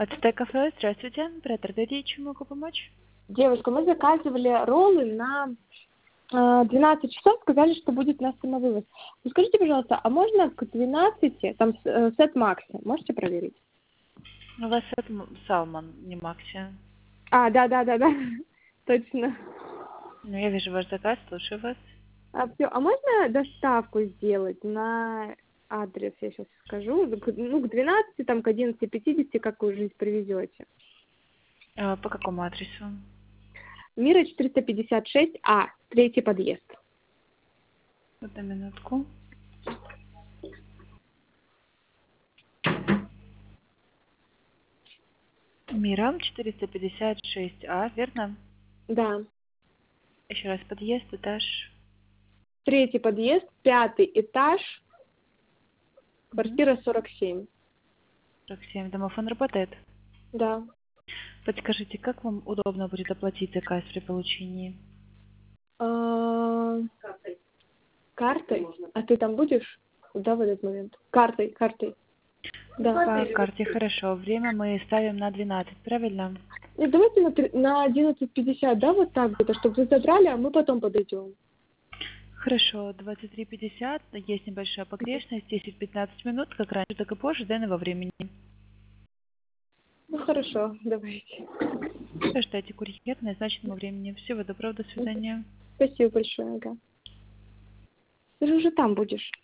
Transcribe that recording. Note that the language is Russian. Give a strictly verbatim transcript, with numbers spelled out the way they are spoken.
Ацтек кафе, здравствуйте. Оператор Дэдди, чем могу помочь? Девушка, мы заказывали роллы на э, двенадцать часов, сказали, что будет на самовывоз. Ну, скажите, пожалуйста, а можно к двенадцати, там э, сет Макси, можете проверить? У вас это м- Салман, не Макси. А, да-да-да-да, точно. Ну, я вижу ваш заказ, слушаю вас. А, всё, а можно доставку сделать на адрес, я сейчас скажу, ну, к ну, к двенадцати, там, к одиннадцати пятидесяти, как вы уже привезете. А, по какому адресу? Мира четыреста пятьдесят шесть А, третий подъезд. Одну минутку. Мира, четыреста пятьдесят шесть А, верно? Да, Еще раз, подъезд, этаж. третий подъезд, пятый этаж, Угу. квартира сорок семь. сорок семь. Домофон работает. Да. Подскажите, как вам удобно будет оплатить заказ при получении? А, Картой? А ты там будешь? Да, в этот момент? Картой, картой. Да. По карте, хорошо. Время мы ставим на двенадцать, правильно? Нет, давайте на, три- на одиннадцать пятьдесят, да, вот так где-то, чтобы вы забрали, а мы потом подойдем. Хорошо, двадцать три пятьдесят, есть небольшая погрешность, десять-пятнадцать минут, как раньше, так и позже, данного времени. Ну хорошо, давайте. Ждайте курьер на назначенного времени. Всего доброго, до свидания. Спасибо большое, ага. Ты же уже там будешь.